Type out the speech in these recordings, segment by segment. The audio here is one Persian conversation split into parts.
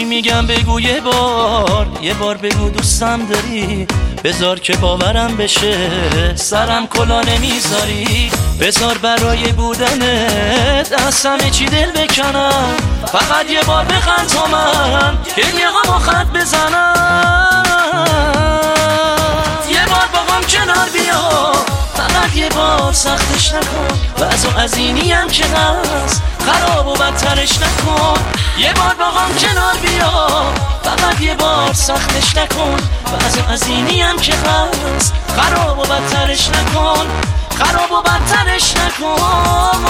هرچی میگم بگو یه بار بگو دوستم داری، بذار که باورم بشه سرم کلا نمیذاری. بذار برای بودنت از همه چی دل بکنم، فقط یه بار بخند تا من که یه غم خط بزنم. یه بار با غم کنار بیا، فقط یه بار سختش نکن، وضع از اینی هم که هست خراب و بدترش نکن. یه بار با غم کنار بیا، فقط یه بار سختش نکن، وضع از اینی هم که هست خراب و بدترش نکن، خراب و بدترش نکن.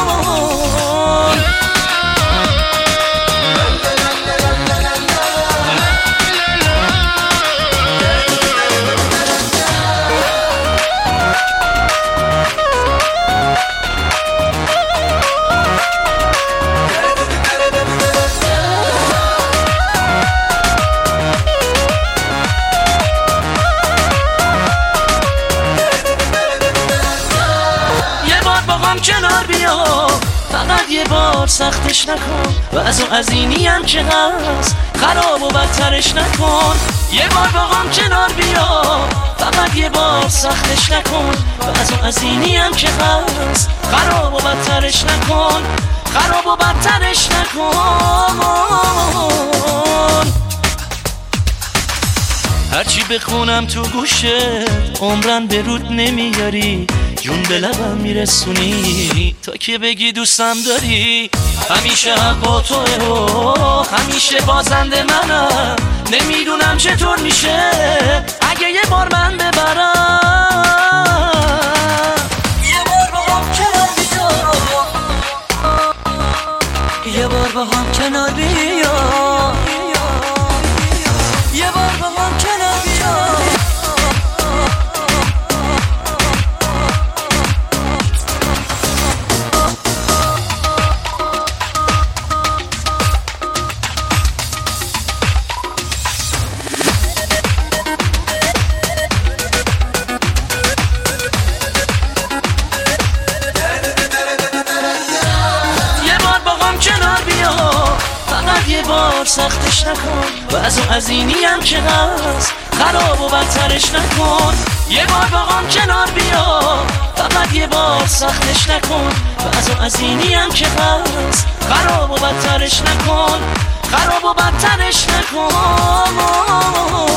کنار بیا، فقط یه بار سختش نکن، وضع از اینی هم که هست خراب و بدترش نکن. یه بار با غم کنار بیا، فقط یه بار سختش نکن، وضع از اینی هم که هست خراب و بدترش نکن، خراب و بدترش نکن. هرچی بخونم تو گوشت عمرن به رود نمیاری، جون به لبم میرسونی تا که بگی دوستم داری. همیشه حق با توه و همیشه بازنده منم، نمیدونم چطور میشه اگه یه بار من ببرم. یه بار با هم کنار بیا، یه بار با هم کنار بیا، یه بار با هم کنار بیا. یه بار سختش نکن، وضع از اینی هم که هست خراب و بدترش نکن. یه بار با غم کنار بیا، فقط یه بار سختش نکن، وضع از اینی هم که هست خراب و بدترش نکن، خراب و بدترش نکن.